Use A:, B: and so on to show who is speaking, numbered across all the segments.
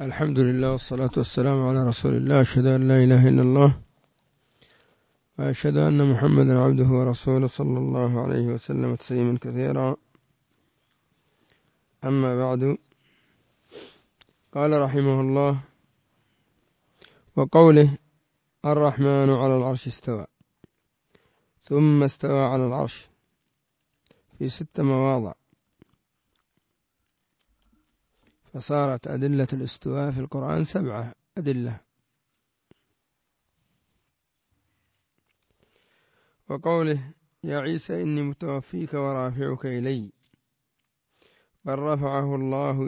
A: الحمد لله والصلاة والسلام على رسول الله. أشهد أن لا إله إلا الله وأشهد أن محمدا عبده ورسوله صلى الله عليه وسلم تسليما كثيرا. أما بعد، قال رحمه الله: وقوله الرحمن على العرش استوى ثم استوى على العرش في 6 مواضع، فصارت أدلة الاستواء في القرآن 7 أدلة. وقوله يا عيسى إني متوفيك ورافعك إلي، بل رفعه الله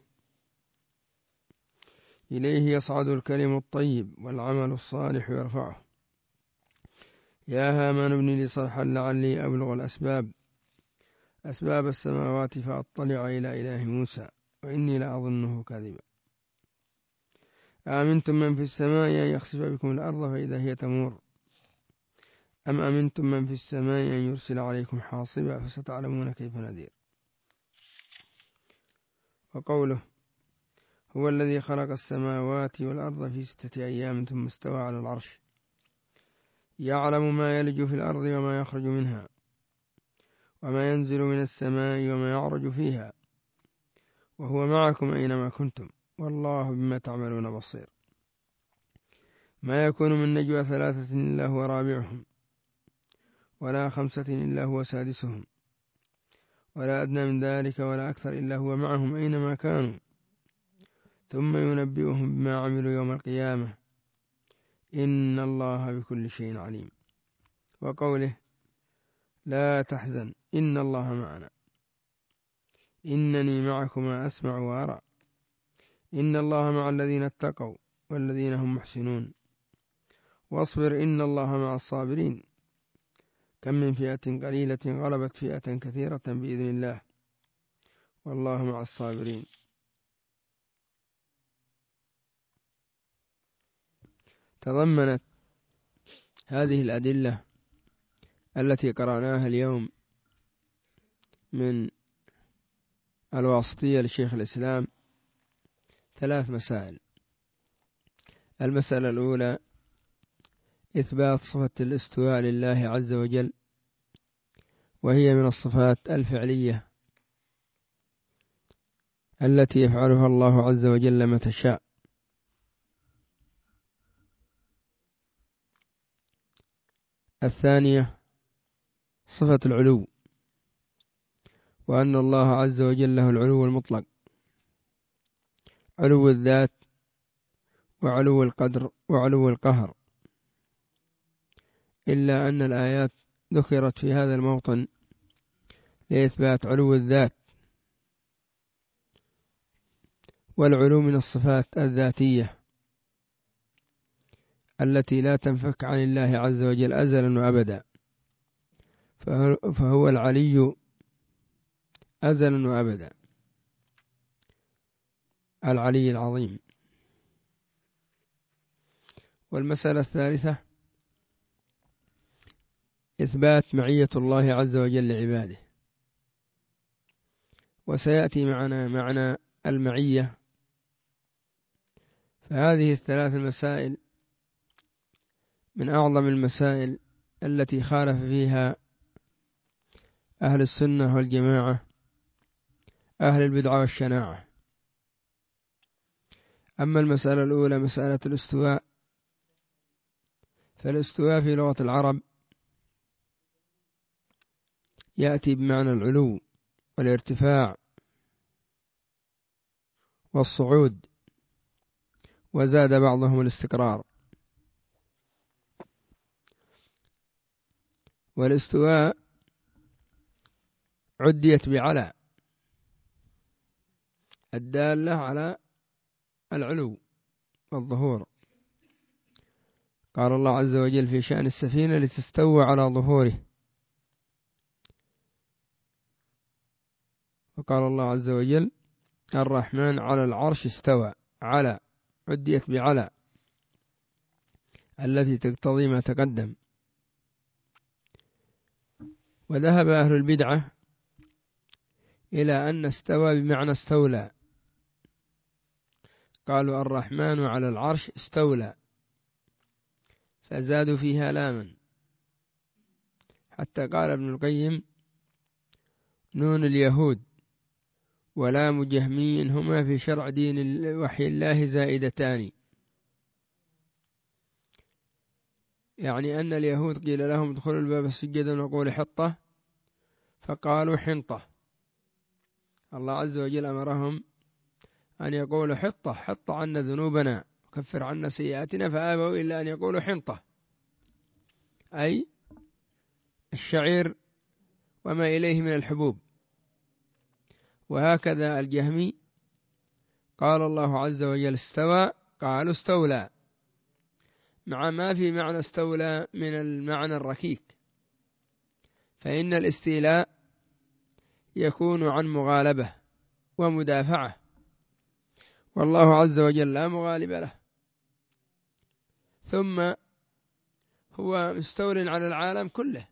A: إليه يصعد الكلم الطيب والعمل الصالح يرفعه. يا هامان ابن لي صرحا لعلي أبلغ أسباب السماوات فأطلع إلى إله موسى وإني لأظنه كاذبا. أأمنتم من في السماء أن يخسف بكم الأرض فإذا هي تمور، أم أمنتم من في السماء أن يرسل عليكم حاصبا فستعلمون كيف نذير. وقوله هو الذي خلق السماوات والأرض في 6 أيام ثم استوى على العرش، يعلم ما يلج في الأرض وما يخرج منها وما ينزل من السماء وما يعرج فيها وهو معكم أينما كنتم والله بما تعملون بصير. ما يكون من نجوى 3 إلا هو رابعهم ولا 5 إلا هو سادسهم ولا أدنى من ذلك ولا أكثر إلا هو معهم أينما كانوا ثم ينبئهم بما عملوا يوم القيامة إن الله بكل شيء عليم. وقوله لا تحزن إن الله معنا إنني معكما أسمع وأرى إن الله مع الذين اتقوا والذين هم محسنون واصبر إن الله مع الصابرين كم من فئة قليلة غلبت فئة كثيرة بإذن الله والله مع الصابرين. تضمنت هذه الأدلة التي قرأناها اليوم من الواسطية لشيخ الإسلام 3 مسائل. المسألة الأولى إثبات صفة الاستواء لله عز وجل، وهي من الصفات الفعلية التي يفعلها الله عز وجل متى شاء. الثانية صفة العلو، وأن الله عز وجل له العلو المطلق، علو الذات وعلو القدر وعلو القهر، إلا أن الآيات ذكرت في هذا الموطن لإثبات علو الذات، والعلو من الصفات الذاتية التي لا تنفك عن الله عز وجل أزلا وأبدا، فهو العلي أزلا وأبدا، العلي العظيم. والمسألة الثالثة إثبات معية الله عز وجل لعباده، وسيأتي معنا معنى المعية. فهذه ال3 المسائل من أعظم المسائل التي خالف فيها أهل السنة والجماعة أهل البدعة والشناعة. أما المسألة الأولى مسألة الاستواء، فالاستواء في لغة العرب يأتي بمعنى العلو والارتفاع والصعود، وزاد بعضهم الاستقرار. والاستواء عديت بعلى الدالة على العلو والظهور. قال الله عز وجل في شأن السفينة لتستوى على ظهوره، وقال الله عز وجل الرحمن على العرش استوى، على عديت بعلى التي تقتضي ما تقدم. وذهب أهل البدعة إلى أن استوى بمعنى استولى، قالوا الرحمن على العرش استولى، فزادوا فيها لاما، حتى قال ابن القيم: نون اليهود ولام جهمي هما في شرع دين وحي الله زائدتان. يعني أن اليهود قيل لهم ادخلوا الباب سجدا وقولوا حطة، فقالوا حنطة. الله عز وجل أمرهم أن يقولوا حطة، حط عنا ذنوبنا وكفر عنا سيئاتنا، فآبوا إلا أن يقولوا حنطة، أي الشعير وما إليه من الحبوب. وهكذا الجهمي قال الله عز وجل استوى، قالوا استولى، مع ما في معنى استولى من المعنى الركيك، فإن الاستيلاء يكون عن مغالبة ومدافعة، والله عز وجل لا مغالب له. ثم هو مستول على العالم كله.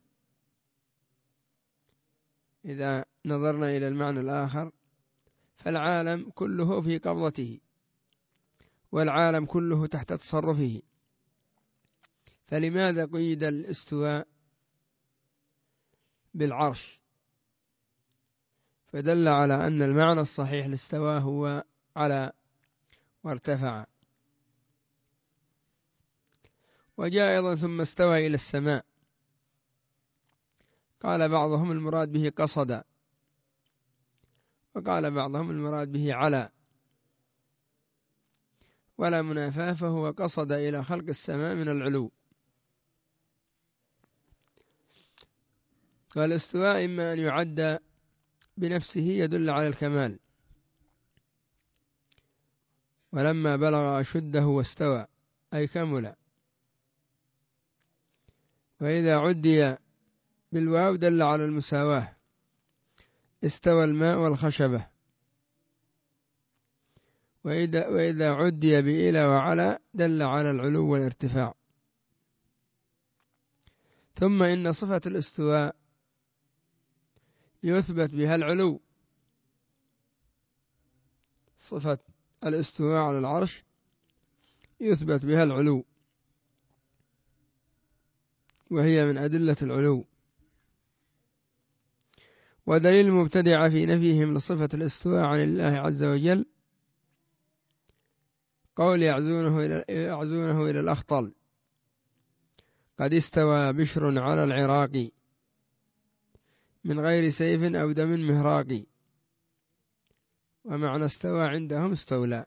A: إذا نظرنا إلى المعنى الآخر فالعالم كله في قبضته، والعالم كله تحت تصرفه، فلماذا قيد الاستواء بالعرش؟ فدل على أن المعنى الصحيح لاستوى هو على وارتفع. وجاء أيضا ثم استوى إلى السماء، قال بعضهم المراد به قصد، وقال بعضهم المراد به على، ولا منافاة، فهو قصد إلى خلق السماء من العلو. والاستواء إما أن يعد بنفسه يدل على الكمال، ولما بلغ أشده واستوى أي كمل، وإذا عدي بالواو دل على المساواة، استوى الماء والخشبة. وإذا عدي بإلى وعلى دل على العلو والارتفاع. ثم إن صفة الاستواء يثبت بها العلو، صفة الاستواء على العرش يثبت بها العلو، وهي من أدلة العلو. ودليل المبتدعة في نفيهم لصفة الاستواء عن الله عز وجل قول يعزونه إلى الأخطل: قد استوى بشر على العراق من غير سيف أو دم مهراق. ومعنى استوى عندهم استولى.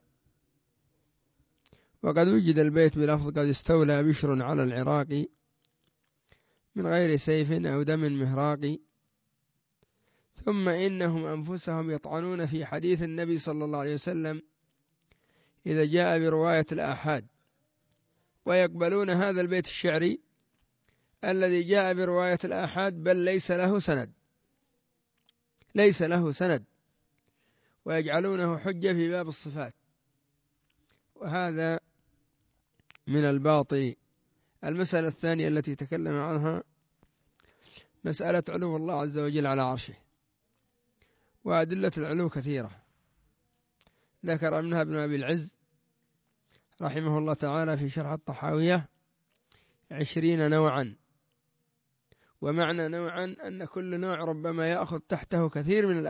A: وقد وجد البيت بلفظ قد استولى بشر على العراق من غير سيف أو دم مهراق. ثم إنهم أنفسهم يطعنون في حديث النبي صلى الله عليه وسلم إذا جاء برواية الآحاد، ويقبلون هذا البيت الشعري الذي جاء برواية الآحاد بل ليس له سند، ويجعلونه حجة في باب الصفات، وهذا من الباطل. المسألة الثانية التي تكلم عنها مسألة علو الله عز وجل على عرشه، وأدلة العلو كثيرة، ذكر منها ابن أبي العز رحمه الله تعالى في شرح الطحاوية 20 نوعا. ومعنى نوعا أن كل نوع ربما يأخذ تحته كثير من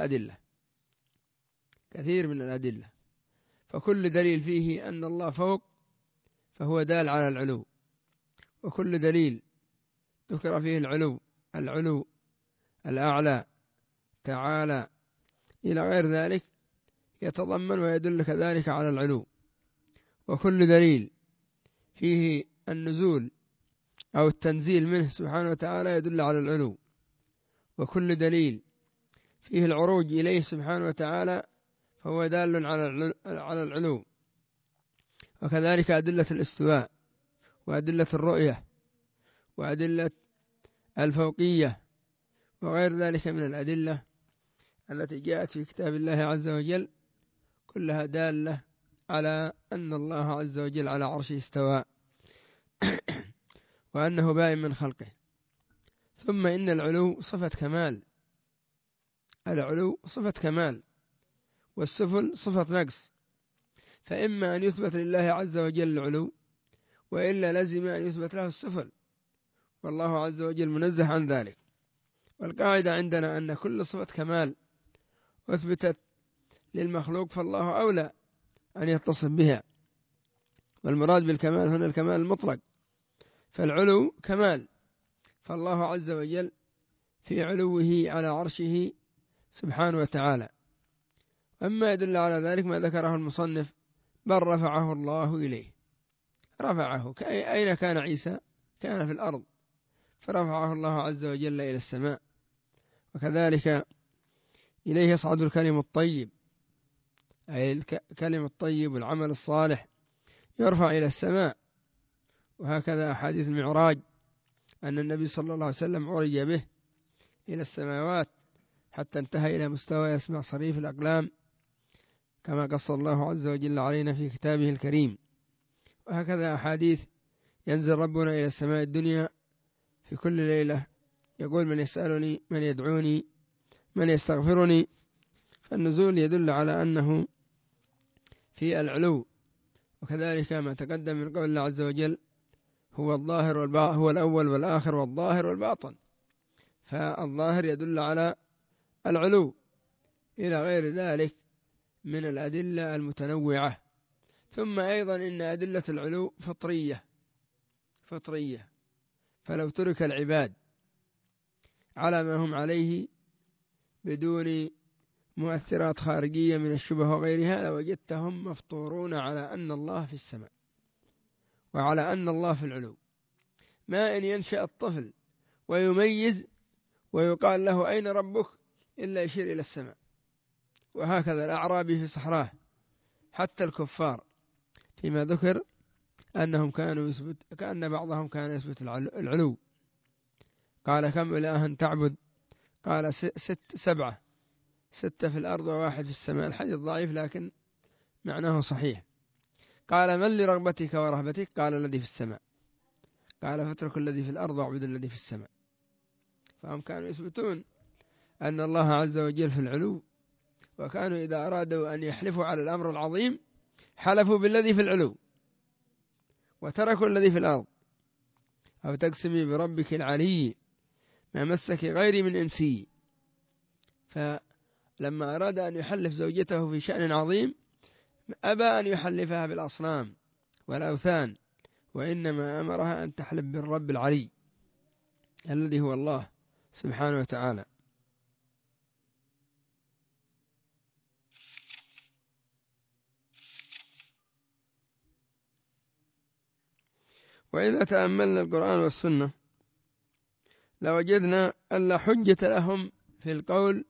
A: الأدلة، فكل دليل فيه أن الله فوق فهو دال على العلو، وكل دليل ذكر فيه العلو الأعلى تعالى إلى غير ذلك يتضمن ويدل كذلك على العلو. وكل دليل فيه النزول أو التنزيل منه سبحانه وتعالى يدل على العلو، وكل دليل فيه العروج إليه سبحانه وتعالى فهو دال على العلو. وكذلك أدلة الاستواء، وأدلة الرؤية، وأدلة الفوقية، وغير ذلك من الأدلة التي جاءت في كتاب الله عز وجل، كلها دالة على أن الله عز وجل على عرشه استوى وأنه بائن من خلقه. ثم إن العلو صفة كمال، العلو صفة كمال، والسفل صفة نقص، فإما أن يثبت لله عز وجل العلو، وإلا لزم أن يثبت له السفل، والله عز وجل منزه عن ذلك. والقاعدة عندنا أن كل صفة كمال أثبتت للمخلوق فالله أولى أن يتصف بها، والمراد بالكمال هنا الكمال المطلق، فالعلو كمال، فالله عز وجل في علوه على عرشه سبحانه وتعالى. أما يدل على ذلك ما ذكره المصنف: بل رفعه الله إليه. رفعه، أين كان عيسى؟ كان في الأرض، فرفعه الله عز وجل إلى السماء. وكذلك إليه يصعد الكلم الطيب، أي الكلم الطيب والعمل الصالح يرفع إلى السماء. وهكذا أحاديث المعراج أن النبي صلى الله عليه وسلم عرج به إلى السماوات حتى انتهى إلى مستوى يسمع صريف الأقلام، كما قص الله عز وجل علينا في كتابه الكريم. وهكذا أحاديث ينزل ربنا إلى السماء الدنيا في كل ليلة يقول: من يسألني، من يدعوني، من يستغفرني. فالنزول يدل على أنه في العلو. وكذلك ما تقدم من قول الله عز وجل: هو الظاهر والباطن، هو الأول والآخر والظاهر والباطن. فالظاهر يدل على العلو إلى غير ذلك من الأدلة المتنوعة. ثم أيضا إن أدلة العلو فطرية، فلو ترك العباد على ما هم عليه بدون مؤثرات خارجية من الشبه وغيرها لوجدتهم مفطورون على أن الله في السماء وعلى أن الله في العلو. ما إن ينشأ الطفل ويميز ويقال له: أين ربك؟ إلا يشير إلى السماء. وهكذا الأعرابي في صحراه، حتى الكفار فيما ذكر أنهم كانوا كأن بعضهم كان يثبت العلو. قال: كم إلها تعبد؟ قال: سبعة، 6 في الأرض وواحد في السماء. الحديث ضعيف لكن معناه صحيح. قال: من لرغبتك ورهبتك؟ قال: الذي في السماء. قال: فاترك الذي في الأرض واعبد الذي في السماء. فهم كانوا يثبتون أن الله عز وجل في العلو، وكانوا إذا أرادوا أن يحلفوا على الأمر العظيم حلفوا بالذي في العلو وتركوا الذي في الأرض. أو تقسمي بربك العلي ما مسك غيري من إنسي. فلما أراد أن يحلف زوجته في شأن عظيم أبى أن يحلفها بالأصنام والأوثان، وإنما أمرها أن تحلف بالرب العلي الذي هو الله سبحانه وتعالى. وإذا تأملنا القرآن والسنة لوجدنا أن لا حجة لهم في القول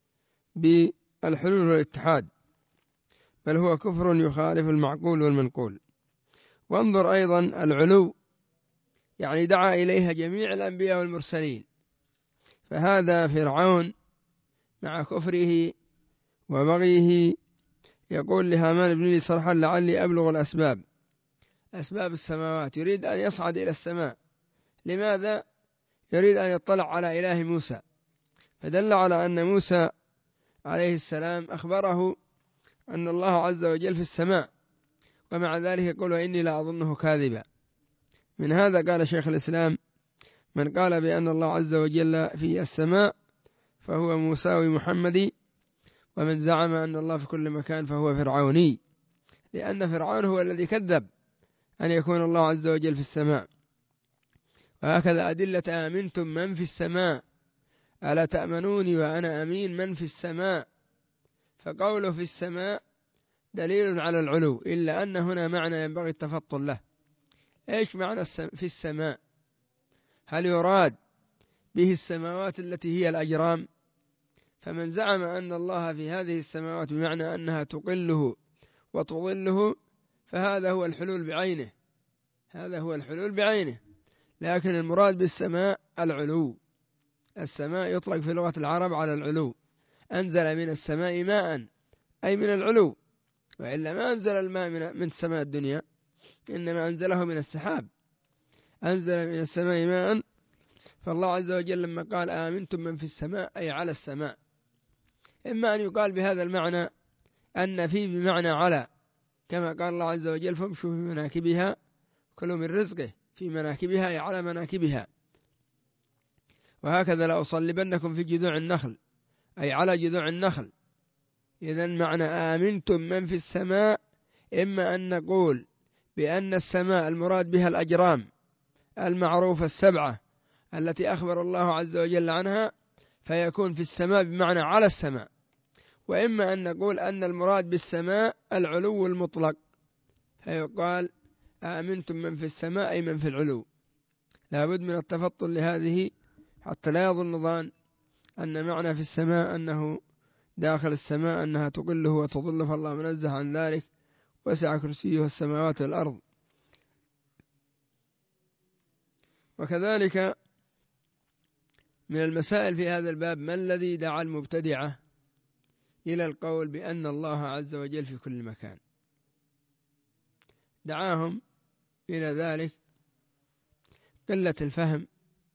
A: بالحلول والاتحاد، بل هو كفر يخالف المعقول والمنقول. وانظر أيضا العلو يعني دعا إليها جميع الأنبياء والمرسلين، فهذا فرعون مع كفره وبغيه يقول لهامان: ابن لي صرحا لعلي أبلغ أسباب السماوات. يريد أن يصعد إلى السماء. لماذا؟ يريد أن يطلع على إله موسى. فدل على أن موسى عليه السلام أخبره أن الله عز وجل في السماء، ومع ذلك يقول: وإني لا أظنه كاذبا. من هذا قال شيخ الإسلام: من قال بأن الله عز وجل في السماء فهو موساوي محمدي، ومن زعم أن الله في كل مكان فهو فرعوني، لأن فرعون هو الذي كذب أن يكون الله عز وجل في السماء. وهكذا أدلة: آمنتم من في السماء ألا تأمنوني وأنا أمين من في السماء. فقوله في السماء دليل على العلو، إلا أن هنا معنى ينبغي التفطن له. إيش معنى في السماء؟ هل يراد به السماوات التي هي الأجرام؟ فمن زعم أن الله في هذه السماوات بمعنى أنها تقله وتظله فهذا هو الحلول بعينه، هذا هو الحلول بعينه. لكن المراد بالسماء العلو. السماء يطلق في لغة العرب على العلو. أنزل من السماء ماء أي من العلو، وإلا ما أنزل الماء من السماء الدنيا، إنما أنزله من السحاب. أنزل من السماء ماء. فالله عز وجل لما قال: آمنتم من في السماء أي على السماء. إما أن يقال بهذا المعنى أن في بمعنى على كما قال الله عز وجل فامشوا في مناكبها كلوا من رزقه في مناكبها أي على مناكبها. وهكذا لأصلبنكم في جذوع النخل أي على جذوع النخل. إذن معنى آمنتم من في السماء إما أن نقول بأن السماء المراد بها الأجرام المعروفة السبعة التي أخبر الله عز وجل عنها، فيكون في السماء بمعنى على السماء، وإما أن نقول أن المراد بالسماء العلو المطلق، فيقال آمنتم من في السماء أي من في العلو. لا بد من التفطن لهذه حتى لا يظن ظان أن معنى في السماء أنه داخل السماء أنها تقله وتظل، فالله منزه عن ذلك، وسع كرسيه السماوات والأرض. وكذلك من المسائل في هذا الباب ما الذي دعا المبتدعة إلى القول بأن الله عز وجل في كل مكان؟ دعاهم إلى ذلك قلة الفهم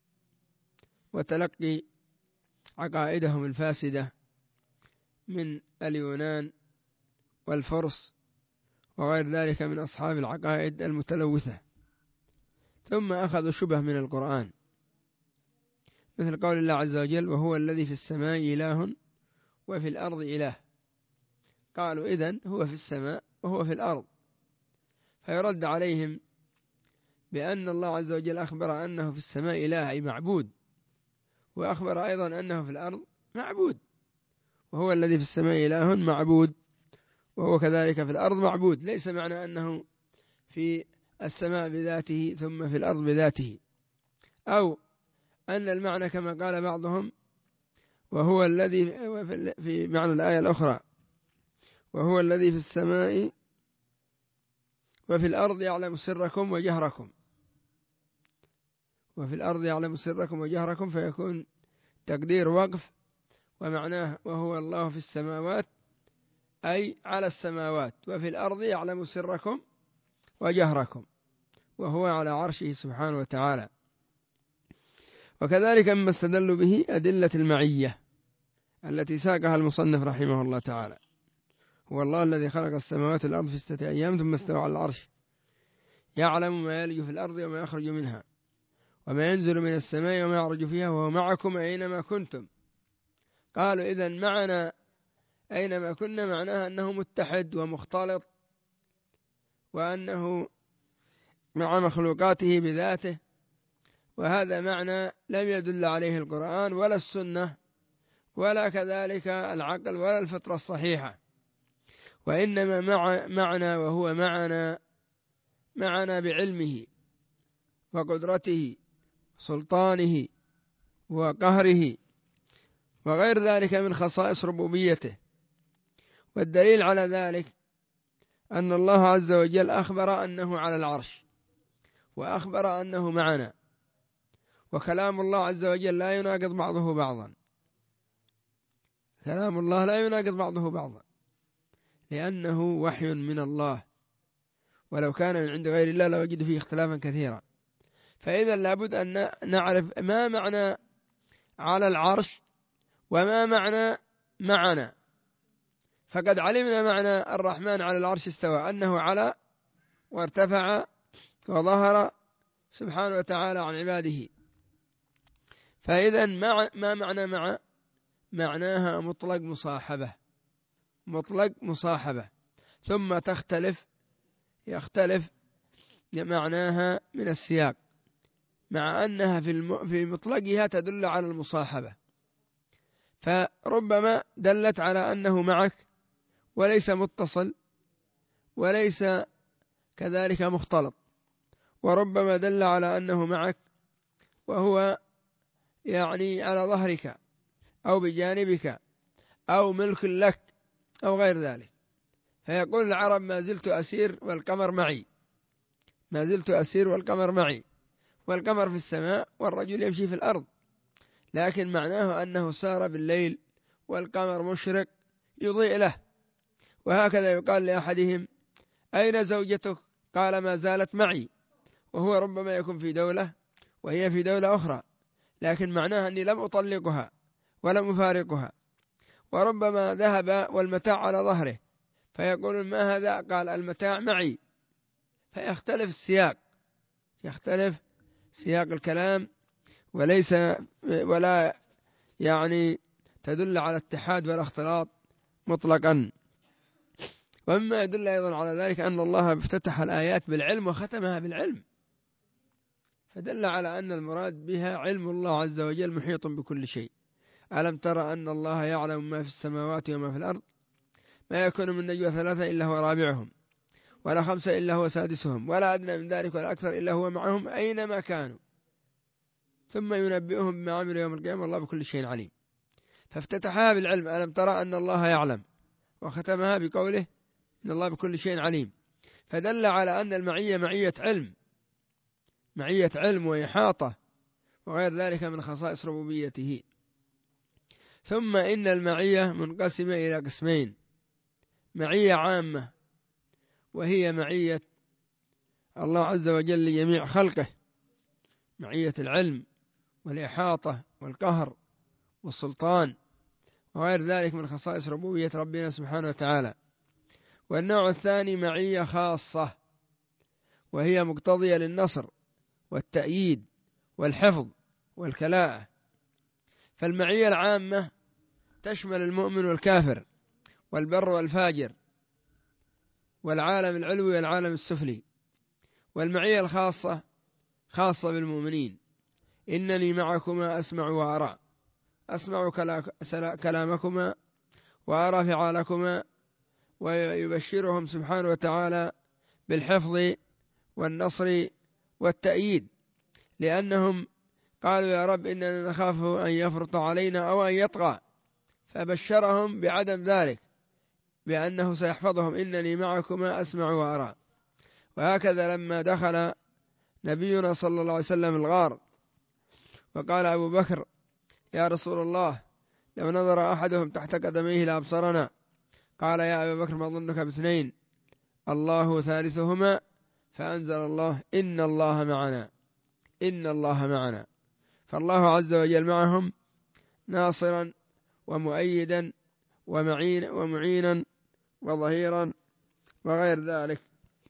A: وتلقي عقائدهم الفاسدة من اليونان والفرس وغير ذلك من أصحاب العقائد المتلوثة. ثم أخذوا شبه من القرآن مثل قول الله عز وجل وهو الذي في السماء إله وفي الأرض إله. قالوا إذن هو في السماء وهو في الأرض، فيرد عليهم بأن الله عز وجل أخبر أنه في السماء إله أي معبود، وأخبر أيضا أنه في الأرض معبود، وهو الذي في السماء إله معبود وهو كذلك في الأرض معبود. ليس معنى أنه في السماء بذاته ثم في الأرض بذاته، أو أن المعنى كما قال بعضهم وهو الذي في معنى الآية الأخرى وهو الذي في السماء وفي الأرض يعلم سركم وجهركم، وفي الأرض يعلم سركم وجهركم، فيكون تقدير وقف ومعناه وهو الله في السماوات أي على السماوات، وفي الأرض يعلم سركم وجهركم وهو على عرشه سبحانه وتعالى. وكذلك مما استدلوا به أدلة المعية التي ساقها المصنف رحمه الله تعالى. هو الله الذي خلق السماوات والأرض في 6 أيام ثم استوى على العرش يعلم ما يلج في الأرض وما يخرج منها وما ينزل من السماء وما يعرج فيها وهو معكم أينما كنتم. قالوا إذن معنا أينما كنا معناها أنه متحد ومختلط، وأنه مع مخلوقاته بذاته، وهذا معنى لم يدل عليه القرآن ولا السنة ولا كذلك العقل ولا الفطرة الصحيحة، وإنما معنا وهو معنا بعلمه وقدرته سلطانه وقهره وغير ذلك من خصائص ربوبيته. والدليل على ذلك أن الله عز وجل أخبر أنه على العرش وأخبر أنه معنا، وكلام الله عز وجل لا يناقض بعضه بعضا، كلام الله لا يناقض بعضه بعضا لأنه وحي من الله، ولو كان من عند غير الله لوجد فيه اختلافا كثيرا. فإذا لابد أن نعرف ما معنى على العرش وما معنى معنا. فقد علمنا معنى الرحمن على العرش استوى أنه على وارتفع وظهر سبحانه وتعالى عن عباده. فإذا ما معنى معناها مطلق مصاحبة ثم يختلف معناها من السياق، مع أنها في مطلقها تدل على المصاحبة، فربما دلت على أنه معك وليس متصل وليس كذلك مختلط، وربما دل على أنه معك وهو يعني على ظهرك أو بجانبك أو ملك لك أو غير ذلك. فيقول العرب ما زلت أسير والقمر معي، ما زلت أسير والقمر معي، والقمر في السماء والرجل يمشي في الأرض، لكن معناه أنه سار بالليل والقمر مشرق يضيء له. وهكذا يقال لأحدهم أين زوجتك؟ قال ما زالت معي، وهو ربما يكون في دولة وهي في دولة أخرى، لكن معناها أني لم أطلقها ولم أفارقها. وربما ذهب والمتاع على ظهره، فيقولون ما هذا؟ قال المتاع معي، فيختلف السياق، يختلف سياق الكلام، ولا يعني تدل على اتحاد ولا اختلاط مطلقا. ومما يدل أيضا على ذلك أن الله افتتح الآيات بالعلم وختمها بالعلم، فدل على أن المراد بها علم الله عز وجل محيط بكل شيء. ألم ترى أن الله يعلم ما في السماوات وما في الأرض، ما يكون من نجوى ثلاثة إلا هو رابعهم، ولا خمسة إلا هو سادسهم، ولا أدنى من ذلك ولا أكثر إلا هو معهم أينما كانوا، ثم ينبئهم بما عملوا يوم القيامة والله بكل شيء عليم. فافتتحها بالعلم، ألم ترى أن الله يعلم، وختمها بقوله إن الله بكل شيء عليم، فدل على أن المعية معية علم وإحاطة وغير ذلك من خصائص ربوبيته. ثم إن المعية منقسمة إلى قسمين: معية عامة وهي معية الله عز وجل لجميع خلقه، معية العلم والإحاطة والقهر والسلطان وغير ذلك من خصائص ربوبية ربنا سبحانه وتعالى. والنوع الثاني معية خاصة، وهي مقتضية للنصر والتأييد والحفظ والكلاءة. فالمعية العامة تشمل المؤمن والكافر والبر والفاجر والعالم العلوي والعالم السفلي. والمعية الخاصة خاصة بالمؤمنين: إنني معكما أسمع وأرى، أسمع كلامكما وأرى فعالكما. ويبشرهم سبحانه وتعالى بالحفظ والنصر والتأييد، لأنهم قالوا يا رب إننا نخاف أن يفرط علينا أو أن يطغى، فبشرهم بعدم ذلك بأنه سيحفظهم: إنني معكما أسمع وأرى. وهكذا لما دخل نبينا صلى الله عليه وسلم الغار وقال أبو بكر يا رسول الله لو نظر أحدهم تحت قدميه لأبصرنا، قال يا أبا بكر ما ظنك باثنين الله ثالثهما، فأنزل الله إن الله معنا، إن الله معنا. فالله عز وجل معهم ناصرا ومؤيدا ومعينا وظهيرا وغير ذلك.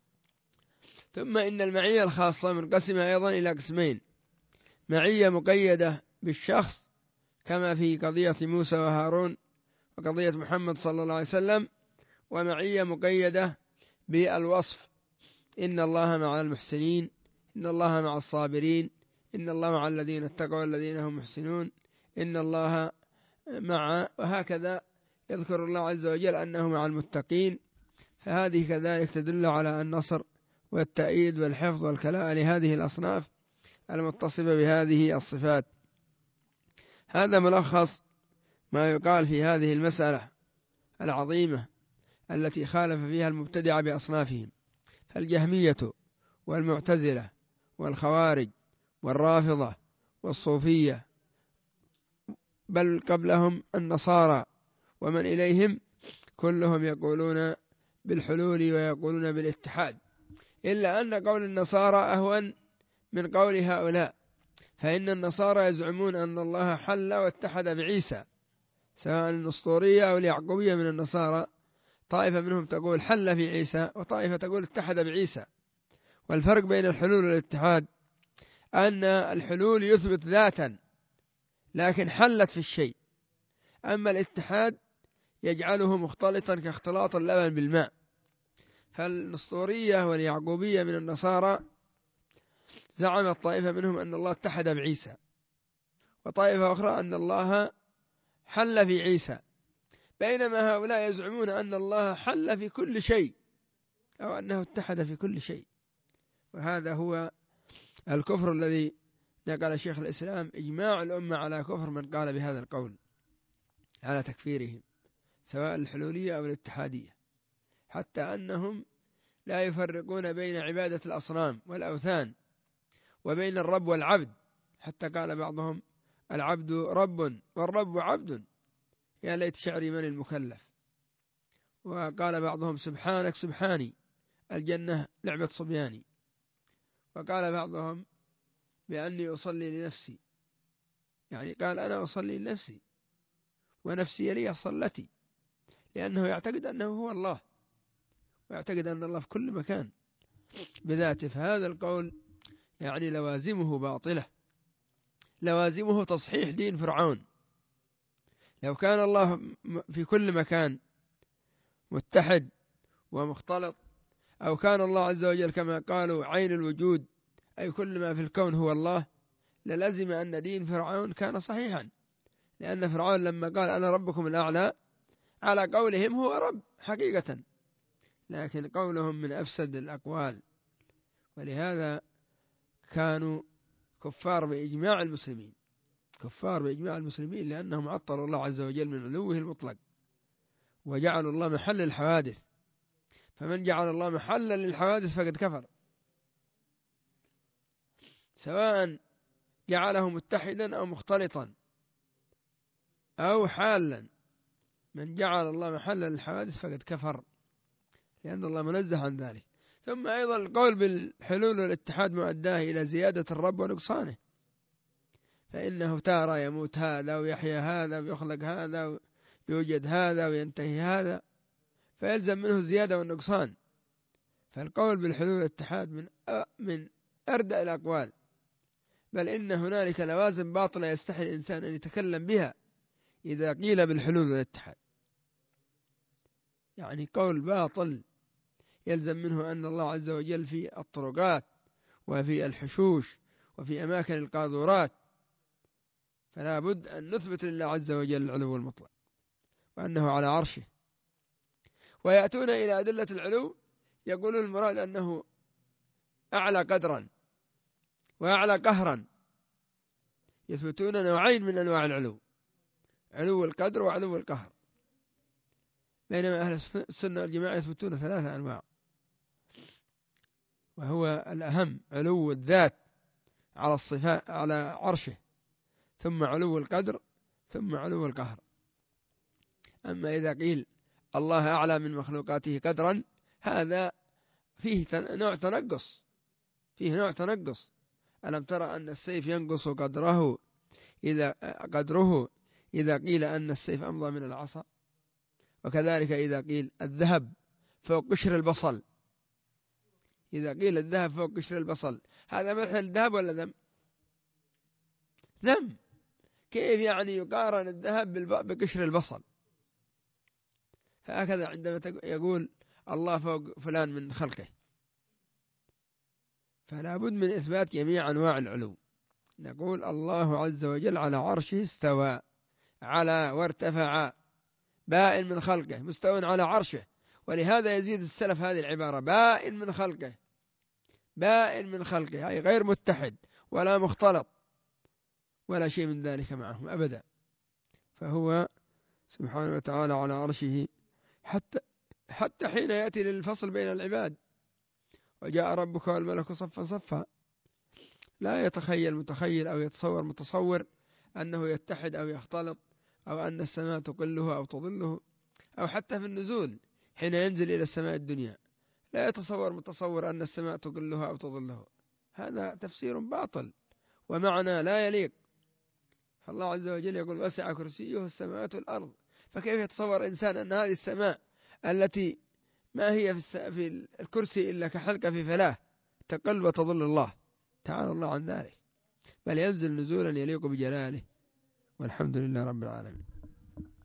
A: ثم إن المعية الخاصة منقسمة أيضا إلى قسمين: معية مقيدة بالشخص كما في قضية موسى وهارون وقضية محمد صلى الله عليه وسلم، ومعية مقيدة بالوصف: إن الله مع المحسنين، إن الله مع الصابرين، إن الله مع الذين اتقوا والذين هم محسنون، إن الله مع، وهكذا يذكر الله عز وجل أنه مع المتقين. فهذه كذلك تدل على النصر والتأييد والحفظ والكلاء لهذه الأصناف المتصفة بهذه الصفات. هذا ملخص ما يقال في هذه المسألة العظيمة التي خالف فيها المبتدعة بأصنافهم: فالجهمية والمعتزلة والخوارج والرافضة والصوفية، بل قبلهم النصارى ومن إليهم، كلهم يقولون بالحلول ويقولون بالاتحاد، إلا أن قول النصارى أهون من قول هؤلاء. فإن النصارى يزعمون أن الله حل واتحد بعيسى، سواء النسطورية أو اليعقوبية من النصارى، طائفة منهم تقول حل في عيسى وطائفة تقول اتحد بعيسى. والفرق بين الحلول والاتحاد أن الحلول يثبت ذاتا لكن حلت في الشيء، أما الاتحاد يجعله مختلطا كاختلاط اللبن بالماء. فالنسطورية واليعقوبية من النصارى زعمت طائفة منهم أن الله اتحد بعيسى، وطائفة أخرى أن الله حل في عيسى، بينما هؤلاء يزعمون أن الله حل في كل شيء أو أنه اتحد في كل شيء. وهذا هو الكفر الذي نقل شيخ الإسلام إجماع الأمة على كفر من قال بهذا القول، على تكفيرهم سواء الحلولية أو الاتحادية، حتى أنهم لا يفرقون بين عبادة الأصنام والأوثان وبين الرب والعبد، حتى قال بعضهم العبد رب والرب عبد، يا ليت شعري من المكلف. وقال بعضهم سبحانك سبحاني، الجنة لعبة صبياني. وقال بعضهم بأني أصلي لنفسي، يعني قال أنا أصلي لنفسي ونفسي لي صلتي، لأنه يعتقد أنه هو الله ويعتقد أن الله في كل مكان بذاته. فهذا القول يعني لوازمه باطلة، لوازمه تصحيح دين فرعون. لو كان الله في كل مكان متحد ومختلط، أو كان الله عز وجل كما قالوا عين الوجود، أي كل ما في الكون هو الله، للزم أن دين فرعون كان صحيحا، لأن فرعون لما قال أنا ربكم الأعلى على قولهم هو رب حقيقة، لكن قولهم من أفسد الأقوال. ولهذا كانوا كفار بإجماع المسلمين، كفار بإجماع المسلمين، لأنهم عطلوا الله عز وجل من علوه المطلق وجعلوا الله محل الحوادث. فمن جعل الله محلا للحوادث فقد كفر، سواء جعله متحدا أو مختلطا أو حالا. من جعل الله محلا للحوادث فقد كفر، لأن الله منزه عن ذلك. ثم أيضا القول بالحلول والاتحاد مؤداه إلى زيادة الرب ونقصانه، فإنه تارى يموت هذا ويحيى هذا ويخلق هذا ويوجد هذا وينتهي هذا، فيلزم منه زيادة والنقصان. فالقول بالحلول والاتحاد من أردأ الأقوال، بل إن هنالك لوازم باطلة يستحي الإنسان أن يتكلم بها إذا قيل بالحلول والاتحاد، يعني قول باطل يلزم منه أن الله عز وجل في الطرقات وفي الحشوش وفي أماكن القاذورات، فلا بد أن نثبت لله عز وجل العلو المطلق وأنه على عرشه. ويأتون إلى أدلة العلو يقولون المراد أنه أعلى قدرا وأعلى قهرا، يثبتون نوعين من أنواع العلو، علو القدر وعلو القهر، بينما أهل السنة والجماعة يثبتون 3 أنواع. وهو الأهم علو الذات على الصفات على عرشه، ثم علو القدر، ثم علو القهر. أما إذا قيل الله أعلى من مخلوقاته قدرا، هذا فيه نوع تنقص، فيه نوع تنقص. ألم ترى أن السيف ينقص قدره إذا قيل أن السيف أمضى من العصا؟ وكذلك إذا قيل الذهب فوق قشر البصل، إذا قيل الذهب فوق قشر البصل، هذا مدح الذهب ولا ذم؟ ذم. كيف يعني يقارن الذهب بقشر البصل؟ فهكذا عندما يقول الله فوق فلان من خلقه، فلا بد من إثبات جميع أنواع العلو. نقول الله عز وجل على عرشه استوى، على وارتفع، بائن من خلقه، مستوى على عرشه. ولهذا يزيد السلف هذه العبارة بائن من خلقه، بائن من خلقه، أي غير متحد ولا مختلط ولا شيء من ذلك معهم أبدا. فهو سبحانه وتعالى على عرشه حتى حين يأتي للفصل بين العباد وجاء ربك والملك صفا صفا، لا يتخيل متخيل أو يتصور متصور أنه يتحد أو يختلط، أو أن السماء تقله أو تظله، أو حتى في النزول حين ينزل إلى السماء الدنيا لا يتصور متصور أن السماء تقلها أو تظله. هذا تفسير باطل ومعنى لا يليق. فالله عز وجل يقول وسع كرسيه السماوات والأرض، فكيف يتصور إنسان أن هذه السماء التي ما هي في الكرسي إلا كحلقة في فلاة تقل وتظل الله؟ تعالى الله عن ذلك، بل ينزل نزولا يليق بجلاله. والحمد لله رب العالمين.